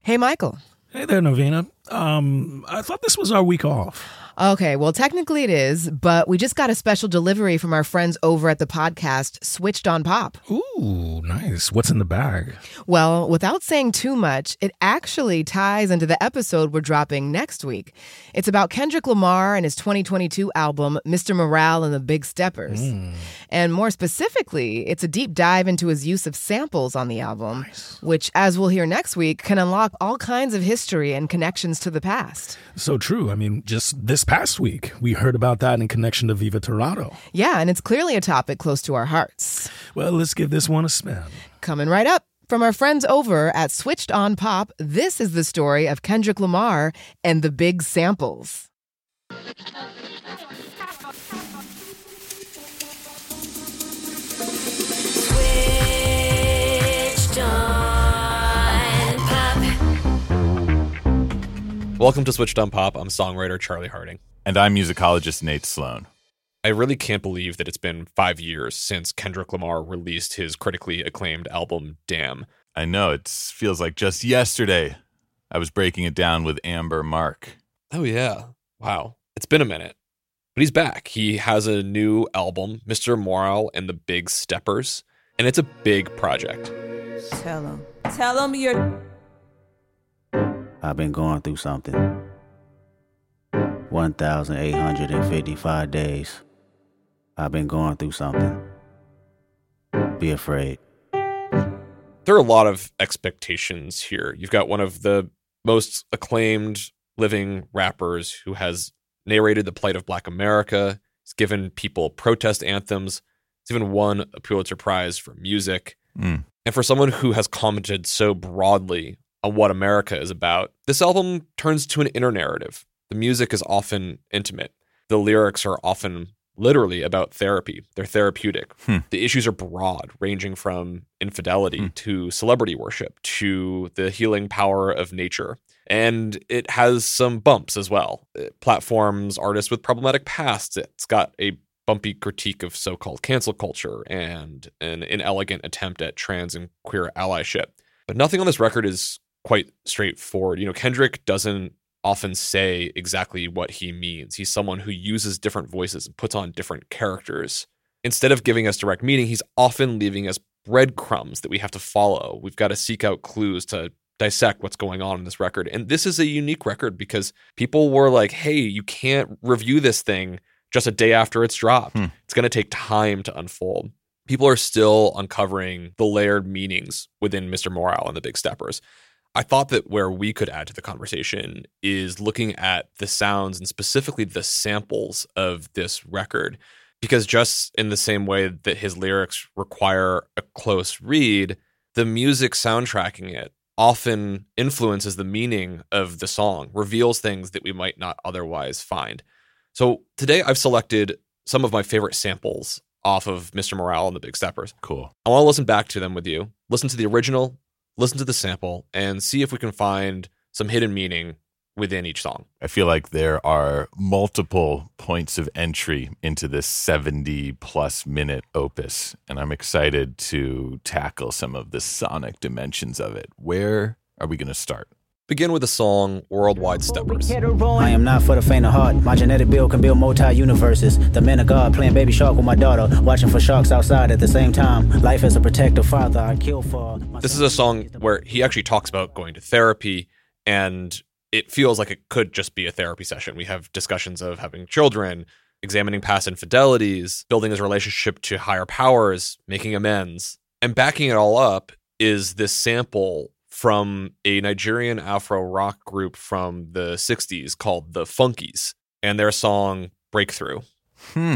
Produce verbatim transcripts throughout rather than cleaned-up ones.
Hey, Michael. Hey there, Novena. Um, I thought this was our week off. Okay, well, technically it is, but we just got a special delivery from our friends over at the podcast Switched on Pop. Ooh, nice. What's in the bag? Well, without saying too much, it actually ties into the episode we're dropping next week. It's about Kendrick Lamar and his twenty twenty-two album, Mister Morale and the Big Steppers. Mm. And more specifically, it's a deep dive into his use of samples on the album, nice. Which, as we'll hear next week, can unlock all kinds of history and connections to the past. So true. I mean, just this past week, we heard about that in connection to Viva Torrado. Yeah, and it's clearly a topic close to our hearts. Well, let's give this one a spin. Coming right up. From our friends over at Switched on Pop, this is the story of Kendrick Lamar and the big samples. Switched on Pop. Welcome to Switched on Pop. I'm songwriter Charlie Harding. And I'm musicologist Nate Sloan. I really can't believe that it's been five years since Kendrick Lamar released his critically acclaimed album, Damn. I know, it feels like just yesterday. I was breaking it down with Amber Mark. Oh, yeah. Wow. It's been a minute. But he's back. He has a new album, Mister Morale and the Big Steppers, and it's a big project. Tell him. Tell him you're... I've been going through something. one thousand eight hundred fifty-five days. I've been going through something. Be afraid. There are a lot of expectations here. You've got one of the most acclaimed living rappers who has narrated the plight of Black America. He's given people protest anthems. He's even won a Pulitzer Prize for music. Mm. And for someone who has commented so broadly on what America is about, this album turns to an inner narrative. The music is often intimate. The lyrics are often literally about therapy. They're therapeutic. Hmm. The issues are broad, ranging from infidelity hmm. to celebrity worship to the healing power of nature. And it has some bumps as well. It platforms artists with problematic pasts. It's got a bumpy critique of so-called cancel culture and an inelegant attempt at trans and queer allyship. But nothing on this record is quite straightforward. You know, Kendrick doesn't often say exactly what he means. He's someone who uses different voices and puts on different characters. Instead of giving us direct meaning, he's often leaving us breadcrumbs that we have to follow. We've got to seek out clues to dissect what's going on in this record. And this is a unique record because people were like, hey, you can't review this thing just a day after it's dropped. Hmm. It's going to take time to unfold. People are still uncovering the layered meanings within Mister Morale and the Big Steppers. I thought that where we could add to the conversation is looking at the sounds and specifically the samples of this record, because just in the same way that his lyrics require a close read, the music soundtracking it often influences the meaning of the song, reveals things that we might not otherwise find. So today I've selected some of my favorite samples off of Mister Morale and the Big Steppers. Cool. I want to listen back to them with you, listen to the original, listen to the sample, and see if we can find some hidden meaning within each song. I feel like there are multiple points of entry into this seventy plus minute opus, and I'm excited to tackle some of the sonic dimensions of it. Where are we going to start? Begin with the song Worldwide Steppers. I am not for the faint of heart. My genetic build can build multi-universes. The man of God playing baby shark with my daughter, watching for sharks outside at the same time. Life as a protective father, I kill for... This is a song where he actually talks about going to therapy, and it feels like it could just be a therapy session. We have discussions of having children, examining past infidelities, building his relationship to higher powers, making amends. And backing it all up is this sample from a Nigerian Afro rock group from the sixties called the Funkies, and their song Breakthrough. Hmm.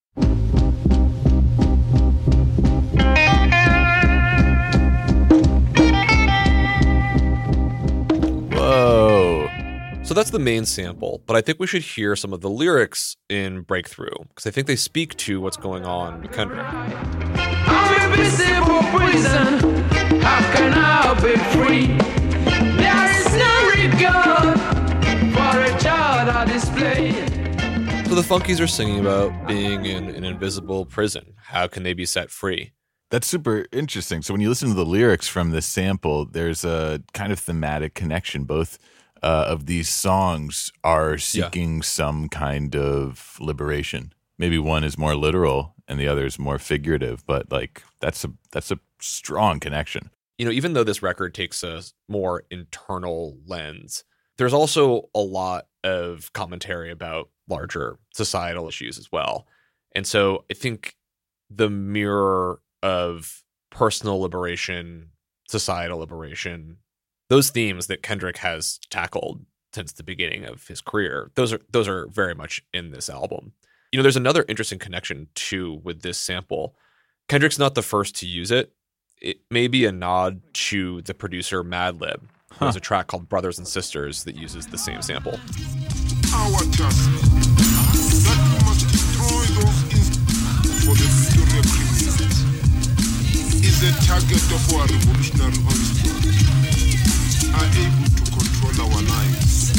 Whoa. So that's the main sample, but I think we should hear some of the lyrics in Breakthrough, because I think they speak to what's going on with Kendrick. I'm invisible prison. How can I be free? There is no regard for a child I display. So the Funkies are singing about being in an invisible prison. How can they be set free? That's super interesting. So when you listen to the lyrics from this sample, there's a kind of thematic connection. Both uh, of these songs are seeking yeah. some kind of liberation. Maybe one is more literal and the other is more figurative, but like that's a that's a strong connection. You know, even though this record takes a more internal lens, there's also a lot of commentary about larger societal issues as well. And so I think the mirror of personal liberation, societal liberation, those themes that Kendrick has tackled since the beginning of his career, those are those are very much in this album. You know, there's another interesting connection too with this sample. Kendrick's not the first to use it. It may be a nod to the producer Madlib. Huh. There's a track called Brothers and Sisters that uses the same sample. Our task that we must destroy those instincts for the future criminals is the target of our revolutionary onslaught, are able to control our lives.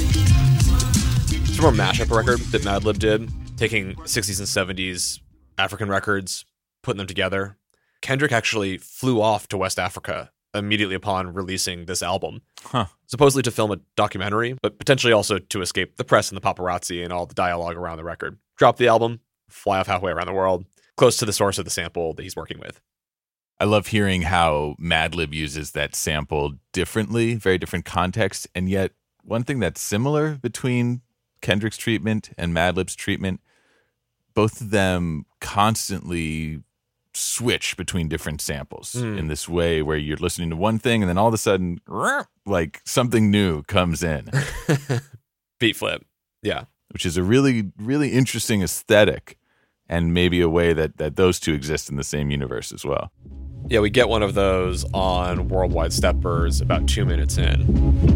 It's from a mashup record that Madlib did, taking sixties and seventies African records, putting them together. Kendrick actually flew off to West Africa immediately upon releasing this album, huh. supposedly to film a documentary, but potentially also to escape the press and the paparazzi and all the dialogue around the record. Drop the album, fly off halfway around the world, close to the source of the sample that he's working with. I love hearing how Madlib uses that sample differently, very different context, and yet one thing that's similar between Kendrick's treatment and Madlib's treatment, both of them constantly switch between different samples mm. in this way where you're listening to one thing and then all of a sudden, like something new comes in. Beat flip. Yeah. Which is a really, really interesting aesthetic and maybe a way that, that those two exist in the same universe as well. Yeah, we get one of those on Worldwide Steppers about two minutes in.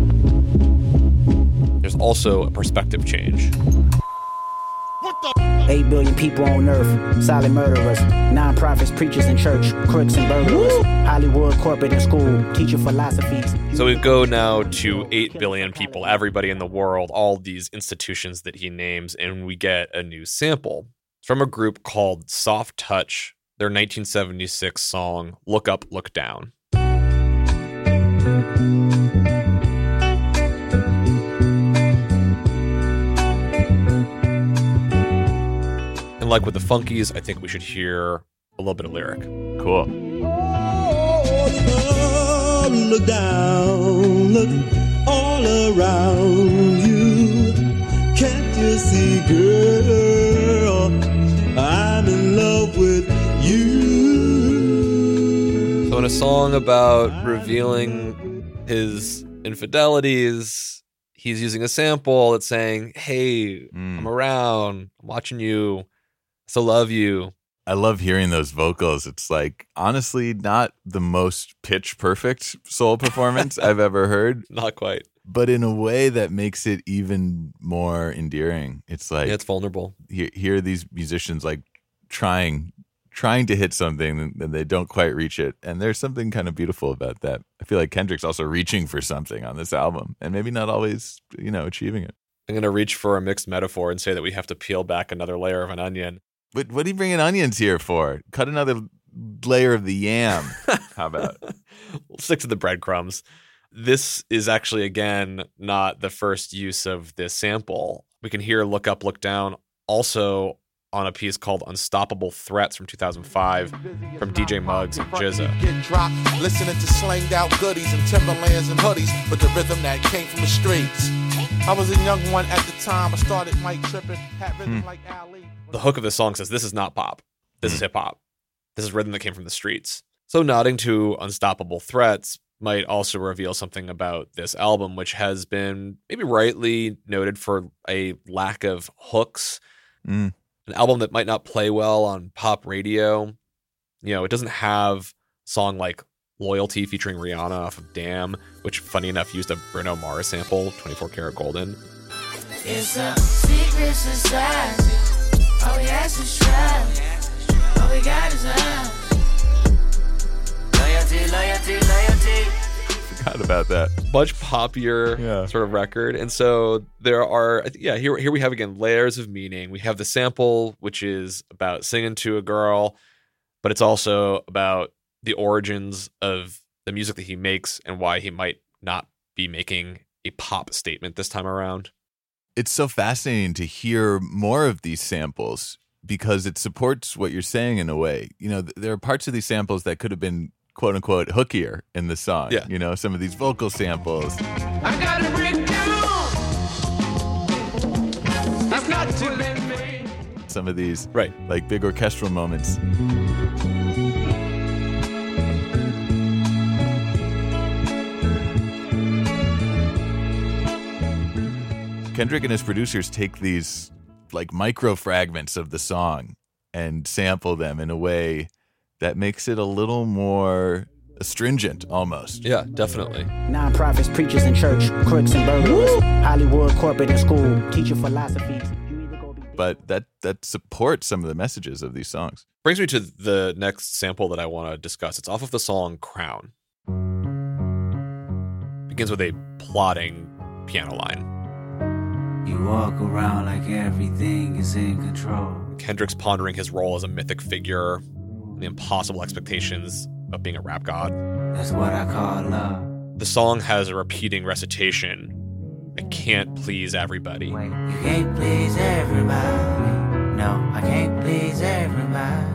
There's also a perspective change. Eight billion people on earth, silent murderers, non-profits, preachers in church, crooks and burglars, Hollywood, corporate and school, teaching philosophies. So we go now to eight billion people, everybody in the world, all these institutions that he names, and we get a new sample from a group called Soft Touch, their nineteen seventy-six song, Look Up, Look Down. And like with the Funkies, I think we should hear a little bit of lyric. Cool. Oh, look down, look all around you. Can't you see, girl, I'm in love with you. So in a song about revealing his infidelities, he's using a sample that's saying, hey, mm. I'm around, I'm watching you. So love you. I love hearing those vocals. It's like, honestly, not the most pitch perfect soul performance I've ever heard. Not quite. But in a way that makes it even more endearing. It's like, yeah, it's vulnerable. Here, here are these musicians like trying, trying to hit something and they don't quite reach it. And there's something kind of beautiful about that. I feel like Kendrick's also reaching for something on this album and maybe not always, you know, achieving it. I'm going to reach for a mixed metaphor and say that we have to peel back another layer of an onion. But what are you bringing onions here for? Cut another layer of the yam. How about? We'll stick to the breadcrumbs. This is actually, again, not the first use of this sample. We can hear Look Up, Look Down also on a piece called Unstoppable Threats from two thousand five from D J Muggs and J Z A. Get dropped, listening to slanged out goodies and Timberlands and hoodies, but the rhythm that came from the streets. I was a young one at the time. I started mic tripping, had rhythm hmm. like Ali. The hook of the song says, this is not pop. This is hip hop. This is rhythm that came from the streets. So nodding to Unstoppable Threats might also reveal something about this album, which has been maybe rightly noted for a lack of hooks. Mm. An album that might not play well on pop radio. You know, it doesn't have a song like Loyalty featuring Rihanna off of Damn, which, funny enough, used a Bruno Mars sample, twenty-four karat golden. It's a secret society. All we ask is trust. All we got is love. Loyalty, loyalty, loyalty. Forgot about that. Much poppier yeah. sort of record. And so there are, yeah, here, here we have, again, layers of meaning. We have the sample, which is about singing to a girl. but it's also about the origins of the music that he makes and why he might not be making a pop statement this time around. It's so fascinating to hear more of these samples because it supports what you're saying in a way. You know, th- there are parts of these samples that could have been quote unquote hookier in the song. Yeah. You know, some of these vocal samples. I gotta break down. It's not too late, me. Some of these right. like big orchestral moments. Kendrick and his producers take these like micro fragments of the song and sample them in a way that makes it a little more astringent almost. Yeah, definitely. Non-profits, preachers in church, crooks and burglars, Hollywood, corporate and school, teach you philosophies. But that that supports some of the messages of these songs. Brings me to the next sample that I want to discuss. It's off of the song Crown. Begins with a plodding piano line. You walk around like everything is in control. Kendrick's pondering his role as a mythic figure, and the impossible expectations of being a rap god. That's what I call love. The song has a repeating recitation. I can't please everybody. Wait, you can't please everybody. No, I can't please everybody.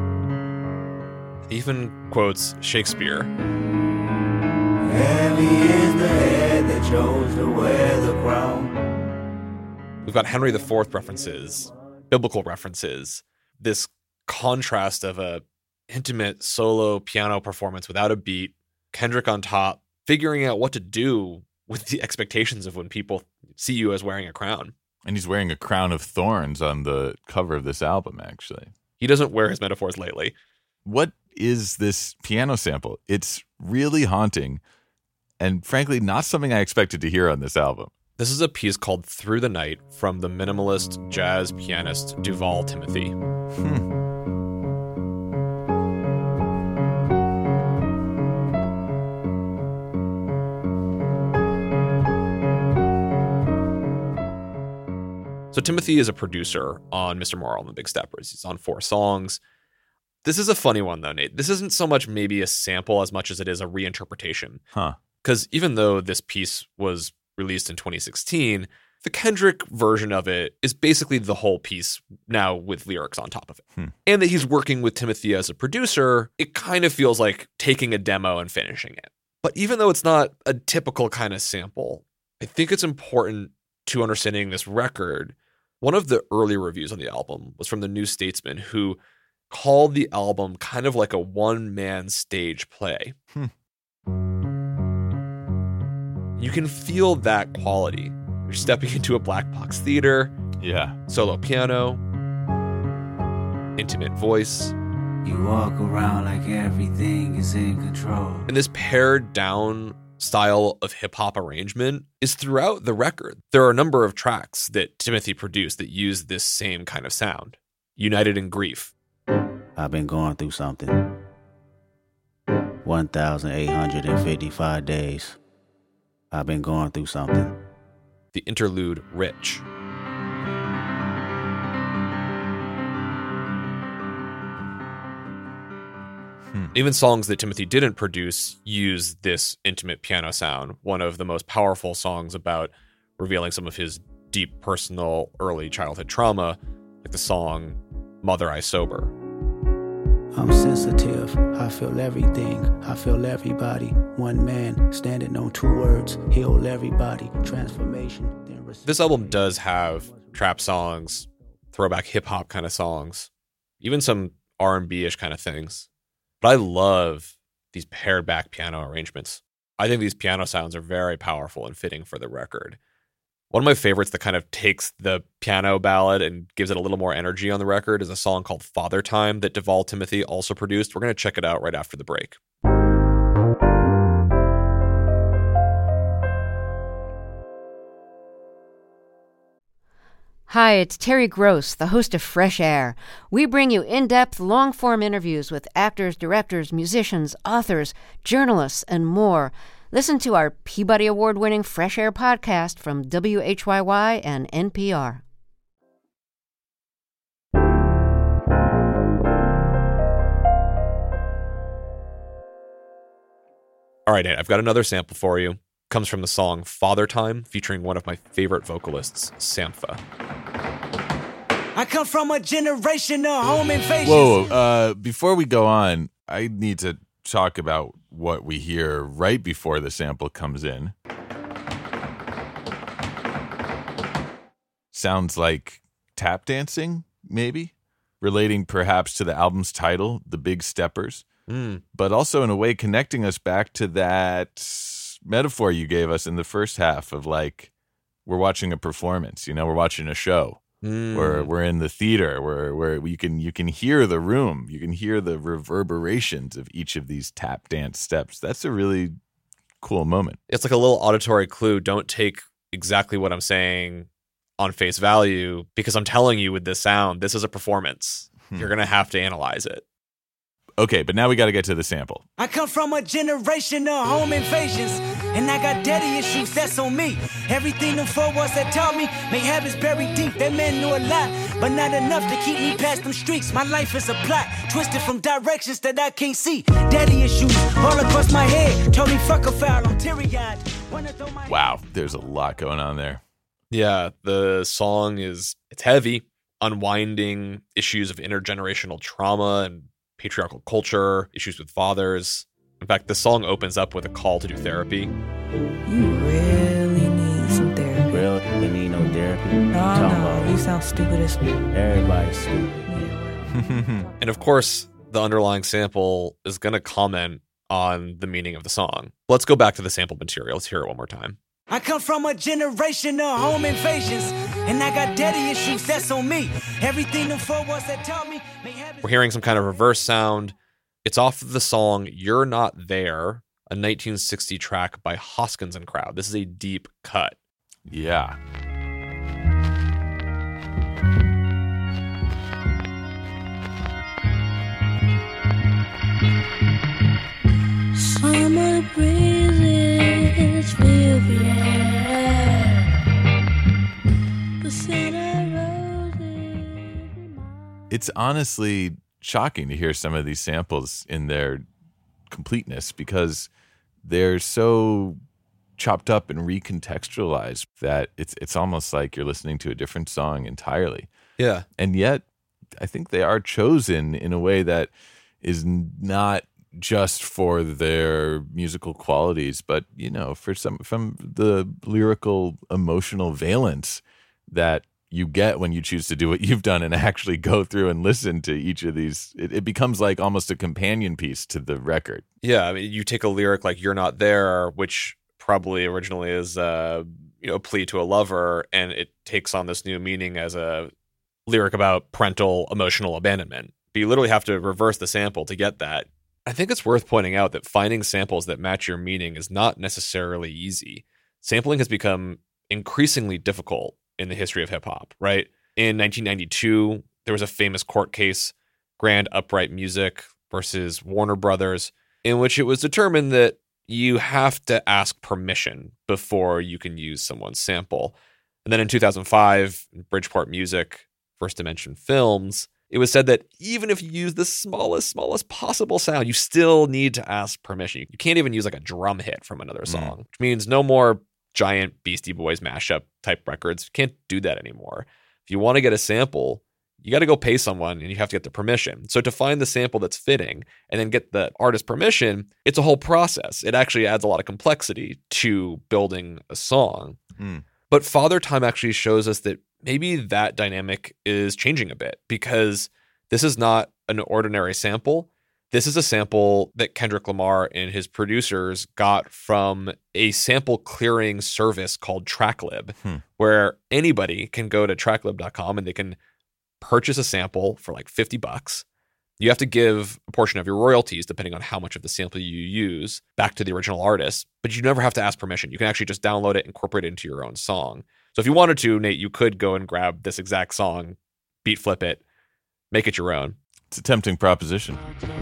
He even quotes Shakespeare. Heavy is the head that chose to wear the crown. We've got Henry the Fourth references, biblical references, this contrast of a intimate solo piano performance without a beat, Kendrick on top, figuring out what to do with the expectations of when people see you as wearing a crown. And he's wearing a crown of thorns on the cover of this album, actually. He doesn't wear his metaphors lightly. What is this piano sample? It's really haunting and frankly not something I expected to hear on this album. This is a piece called Through the Night from the minimalist jazz pianist Duval Timothy. Hmm. So Timothy is a producer on Mister Morale and the Big Steppers. He's on four songs. This is a funny one, though, Nate. This isn't so much maybe a sample as much as it is a reinterpretation. Huh. Because even though this piece was released in twenty sixteen, the Kendrick version of it is basically the whole piece now with lyrics on top of it. Hmm. And that he's working with Timothy as a producer, it kind of feels like taking a demo and finishing it. But even though it's not a typical kind of sample, I think it's important to understanding this record. One of the early reviews on the album was from the New Statesman, who called the album kind of like a one-man stage play. Hmm. You can feel that quality. You're stepping into a black box theater. Yeah. Solo piano. Intimate voice. You walk around like everything is in control. And this pared down style of hip-hop arrangement is throughout the record. There are a number of tracks that Timothy produced that use this same kind of sound. United in Grief. I've been going through something. one thousand eight hundred fifty-five days. I've been going through something. The interlude, Rich. Hmm. Even songs that Timothy didn't produce use this intimate piano sound. One of the most powerful songs about revealing some of his deep personal early childhood trauma, like the song Mother I Sober. I'm sensitive, I feel everything, I feel everybody. One man standing on two words, heal everybody. Transformation. This album does have trap songs, throwback hip-hop kind of songs, even some R and B-ish kind of things. But I love these pared back piano arrangements. I think these piano sounds are very powerful and fitting for the record. One of my favorites that kind of takes the piano ballad and gives it a little more energy on the record is a song called Father Time that Duval Timothy also produced. We're going to check it out right after the break. Hi, it's Terry Gross, the host of Fresh Air. We bring you in-depth, long-form interviews with actors, directors, musicians, authors, journalists, and more. Listen to our Peabody Award-winning Fresh Air podcast from W H Y Y and N P R. All right, Nate, I've got another sample for you. Comes from the song Father Time, featuring one of my favorite vocalists, Sampha. I come from a generation of home invasions. Whoa, uh, before we go on, I need to talk about what we hear right before the sample comes in. Sounds like tap dancing, maybe? Relating perhaps to the album's title, The Big Steppers. Mm. But also in a way connecting us back to that metaphor you gave us in the first half of like, we're watching a performance, you know, we're watching a show. Mm. We're, we're in the theater where, where you can, you can hear the room. You can hear the reverberations of each of these tap dance steps. That's a really cool moment. It's like a little auditory clue. Don't take exactly what I'm saying on face value, because I'm telling you with this sound, this is a performance. Hmm. You're going to have to analyze it. Okay, but now we got to get to the sample. I come from a generation of home invasions, and I got daddy issues, that's on me. Everything them four walls that taught me, may habits buried deep. That man knew a lot, but not enough to keep me past them streets. My life is a plot, twisted from directions that I can't see. Daddy issues all across my head, told me fuck a foul, I'm teary-eyed. Wow, there's a lot going on there. Yeah, the song is, it's heavy, unwinding issues of intergenerational trauma and patriarchal culture, issues with fathers. In fact, the song opens up with a call to do therapy. You really need some therapy. Really? You need no therapy? No, no, you sound stupid as fuck. Everybody's stupid. And of course, the underlying sample is going to comment on the meaning of the song. Let's go back to the sample material. Let's hear it one more time. I come from a generation of home invasions, and I got daddy issues, that's on me. Everything them four walls that taught me. We're hearing some kind of reverse sound. It's off of the song You're Not There, a nineteen sixty track by Hoskins and Crowd. This is a deep cut. Yeah. Summer breezes fill the air. The scent of roses. It's honestly shocking to hear some of these samples in their completeness because they're so chopped up and recontextualized that it's it's almost like you're listening to a different song entirely. Yeah. And yet, I think they are chosen in a way that is not just for their musical qualities, but, you know, for some from the lyrical, emotional valence that you get when you choose to do what you've done and actually go through and listen to each of these. It, it becomes like almost a companion piece to the record. Yeah, I mean, you take a lyric like "You're Not There," which probably originally is uh, you know, a plea to a lover, and it takes on this new meaning as a lyric about parental emotional abandonment. But you literally have to reverse the sample to get that. I think it's worth pointing out that finding samples that match your meaning is not necessarily easy. Sampling has become increasingly difficult in the history of hip-hop, right? In nineteen ninety-two, there was a famous court case, Grand Upright Music versus Warner Brothers, in which it was determined that you have to ask permission before you can use someone's sample. And then in two thousand five, Bridgeport Music, First Dimension Films, it was said that even if you use the smallest, smallest possible sound, you still need to ask permission. You can't even use like a drum hit from another song, mm. which means no more giant Beastie Boys mashup type records. You can't do that anymore. If you want to get a sample, you got to go pay someone and you have to get the permission. So to find the sample that's fitting and then get the artist permission, it's a whole process. It actually adds a lot of complexity to building a song. Mm. But Father Time actually shows us that maybe that dynamic is changing a bit, because this is not an ordinary sample. This is a sample that Kendrick Lamar and his producers got from a sample clearing service called Tracklib, hmm. where anybody can go to tracklib dot com and they can purchase a sample for like fifty bucks. You have to give a portion of your royalties, depending on how much of the sample you use, back to the original artist, but you never have to ask permission. You can actually just download it, incorporate it into your own song. So if you wanted to, Nate, you could go and grab this exact song, beat flip it, make it your own. It's a tempting proposition.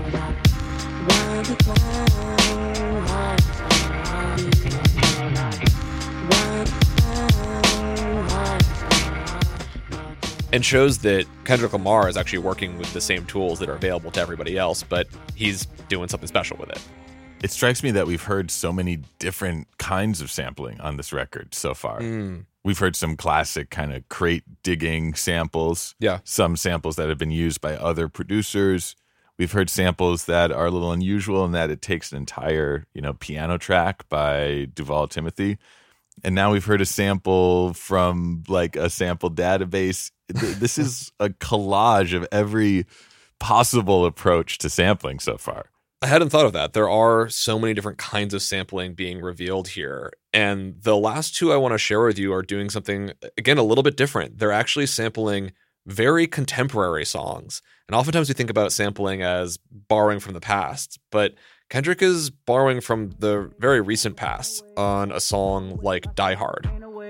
And shows that Kendrick Lamar is actually working with the same tools that are available to everybody else, but he's doing something special with it. It strikes me that we've heard so many different kinds of sampling on this record so far. Mm. We've heard some classic kind of crate digging samples. Yeah. Some samples that have been used by other producers. We've heard samples that are a little unusual in that it takes an entire, you know, piano track by Duval Timothy. And now we've heard a sample from like a sample database. This is a collage of every possible approach to sampling so far. I hadn't thought of that. There are so many different kinds of sampling being revealed here. And the last two I want to share with you are doing something, again, a little bit different. They're actually sampling very contemporary songs. And oftentimes we think about sampling as borrowing from the past, but Kendrick is borrowing from the very recent past on a song like Die Hard.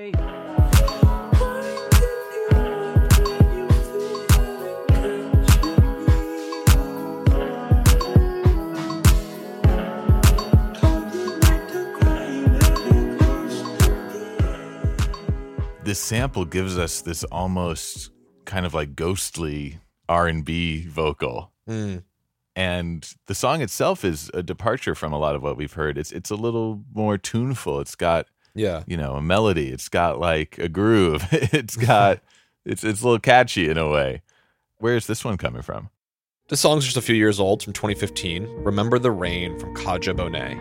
This sample gives us this almost kind of like ghostly R and B vocal. Mm. And the song itself is a departure from a lot of what we've heard. It's it's a little more tuneful. It's got, yeah, you know, a melody. It's got like a groove. It's got it's it's a little catchy in a way. Where's this one coming from? This song's just a few years old, from twenty fifteen. Remember the Rain from Kaja Bonet.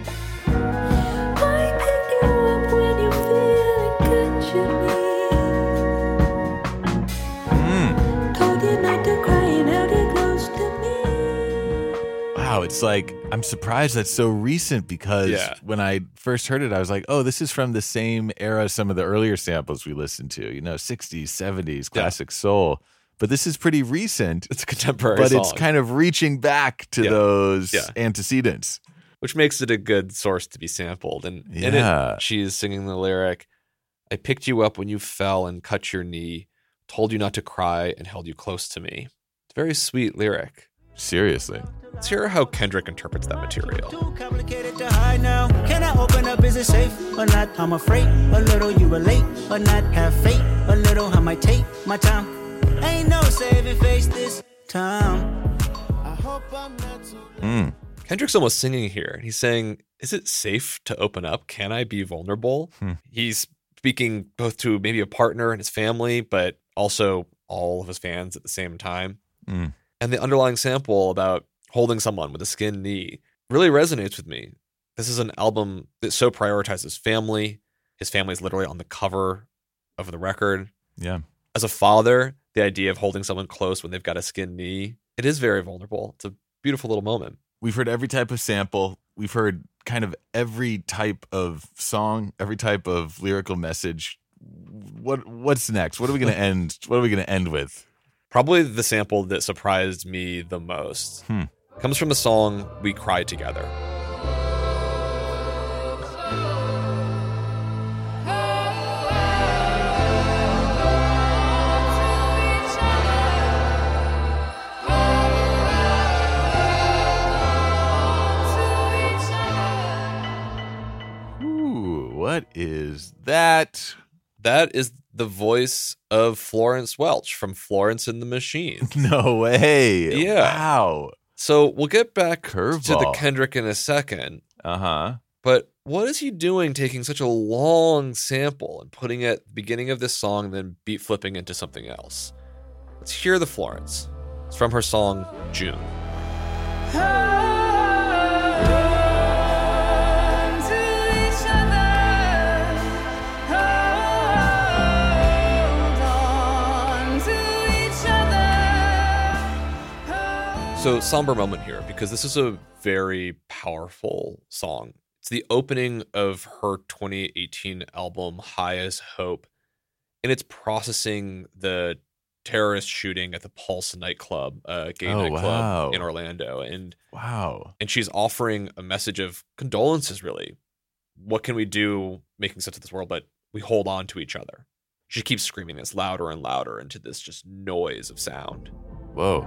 Wow, it's like, I'm surprised that's so recent because Yeah. when I first heard it, I was like, oh, this is from the same era some of the earlier samples we listened to, you know, sixties, seventies, classic soul. But this is pretty recent. It's a contemporary But song. it's kind of reaching back to Yeah. those Yeah. antecedents. Which makes it a good source to be sampled. And in Yeah. it, she's singing the lyric, I picked you up when you fell and cut your knee, told you not to cry and held you close to me. It's a very sweet lyric. Seriously. Let's hear how Kendrick interprets that material. Complicated to hide now. Can I open up? Is it safe or not? I'm afraid a little you relate or not. Have faith a little. I might take my time. Ain't no saving face this time. I hope I'm not too. Mm. Kendrick's almost singing here. And he's saying, is it safe to open up? Can I be vulnerable? Hmm. He's speaking both to maybe a partner and his family, but also all of his fans at the same time. Mm. And the underlying sample about holding someone with a skinned knee really resonates with me. This is an album that so prioritizes family. His family's literally on the cover of the record. Yeah. As a father, the idea of holding someone close when they've got a skinned knee, it is very vulnerable. It's a beautiful little moment. We've heard every type of sample. We've heard kind of every type of song, every type of lyrical message. What what's next? What are we going to end? What are we going to end with? Probably the sample that surprised me the most Hmm. comes from the song We Cried Together. Ooh, what is that? That is the voice of Florence Welch from Florence and the Machine. No way. Yeah. Wow. So we'll get back to the Curveball. Kendrick in a second. Uh-huh. But what is he doing taking such a long sample and putting it at the beginning of this song, then beat flipping into something else? Let's hear the Florence. It's from her song June. So, somber moment here because this is a very powerful song. It's the opening of her twenty eighteen album, High as Hope, and it's processing the terrorist shooting at the Pulse nightclub, a gay Oh, nightclub wow. in Orlando. And Wow. and she's offering a message of condolences, really. What can we do making sense of this world? But we hold on to each other. She keeps screaming this louder and louder into this just noise of sound. Whoa.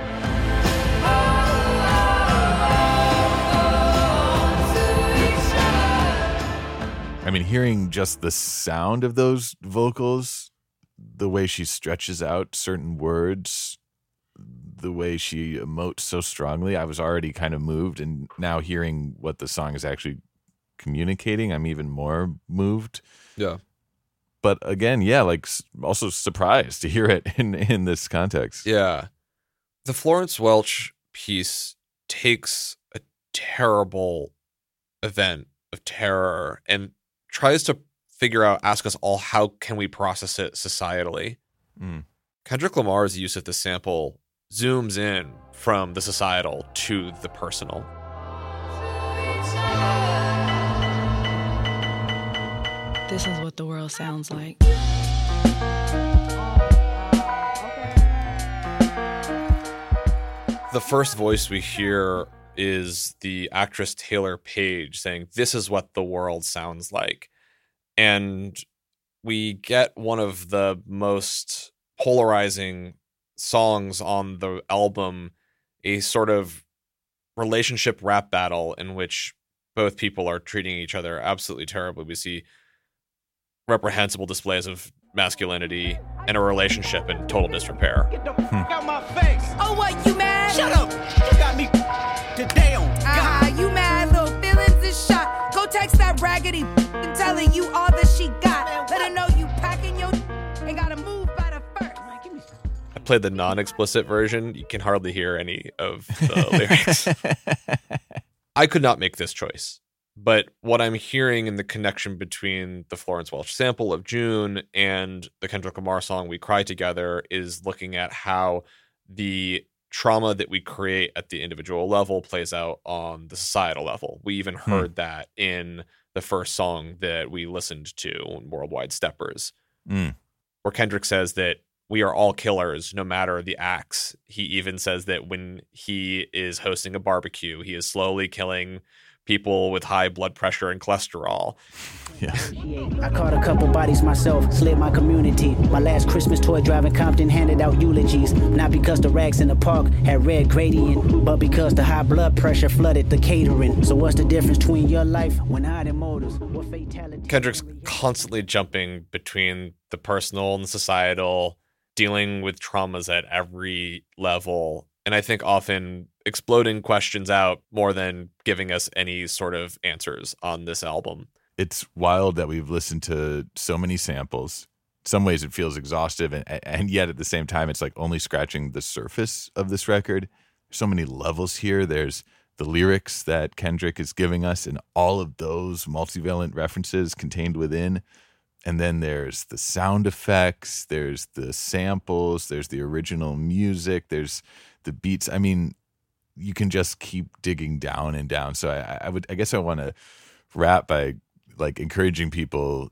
I mean, hearing just the sound of those vocals, the way she stretches out certain words, the way she emotes so strongly, I was already kind of moved. And now hearing what the song is actually communicating, I'm even more moved. Yeah. But again, yeah, like also surprised to hear it in, in this context. Yeah. The Florence Welch piece takes a terrible event of terror and tries to figure out, ask us all, how can we process it societally? Mm. Kendrick Lamar's use of the sample zooms in from the societal to the personal. This is what the world sounds like. The first voice we hear is the actress Taylor Page saying, "This is what the world sounds like." And we get one of the most polarizing songs on the album, a sort of relationship rap battle in which both people are treating each other absolutely terribly. We see reprehensible displays of masculinity and a relationship in total disrepair. Get the fuck out my face. Oh, what, you mad? Shut up. You got me today on. Ah, uh, you mad? Little feelings is shot. Go text that raggedy and telling you all that she got. Let her know you packing your and gotta move by the first. I played the non-explicit version. You can hardly hear any of the lyrics. I could not make this choice. But what I'm hearing in the connection between the Florence Welch sample of June and the Kendrick Lamar song We Cry Together is looking at how the trauma that we create at the individual level plays out on the societal level. We even heard hmm. that in the first song that we listened to, Worldwide Steppers, mm. where Kendrick says that we are all killers, no matter the acts. He even says that when he is hosting a barbecue, he is slowly killing people with high blood pressure and cholesterol. Yeah. I caught a couple bodies myself, slid my community. My last Christmas toy drive in Compton handed out eulogies. Not because the rags in the park had red gradient, but because the high blood pressure flooded the catering. So what's the difference between your life when hiding motives? What fatality? Kendrick's constantly jumping between the personal and the societal, dealing with traumas at every level. And I think often exploding questions out more than giving us any sort of answers on this album. It's wild that we've listened to so many samples. In some ways it feels exhaustive, and, and yet at the same time it's like only scratching the surface of this record. There's so many levels here. There's the lyrics that Kendrick is giving us and all of those multivalent references contained within. And then there's the sound effects, there's the samples, there's the original music, there's the beats. I mean, you can just keep digging down and down. So I, I would, I guess I want to wrap by like encouraging people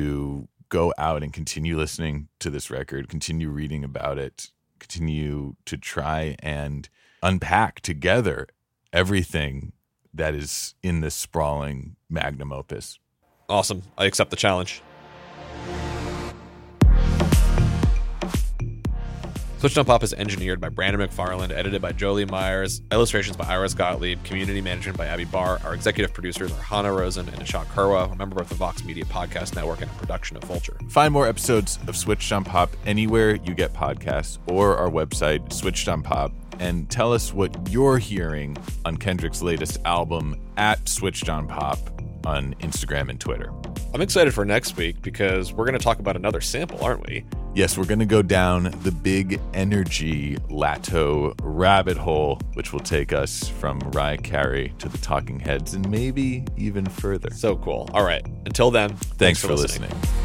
to go out and continue listening to this record, continue reading about it, continue to try and unpack together everything that is in this sprawling magnum opus. Awesome. I accept the challenge. Switched on Pop is engineered by Brandon McFarland, edited by Jolie Myers, illustrations by Iris Gottlieb, community management by Abby Barr. Our executive producers are Hannah Rosen and Ashok Kurwa, a member of the Vox Media Podcast Network and a production of Vulture. Find more episodes of Switched on Pop anywhere you get podcasts or our website, Switched on Pop, and tell us what you're hearing on Kendrick's latest album at Switched on Pop on Instagram and Twitter. I'm excited for next week because we're going to talk about another sample, aren't we? Yes, we're going to go down the big energy Lato rabbit hole, which will take us from Mariah Carey to the Talking Heads and maybe even further. So cool. All right. Until then, thanks, thanks for, for listening. listening.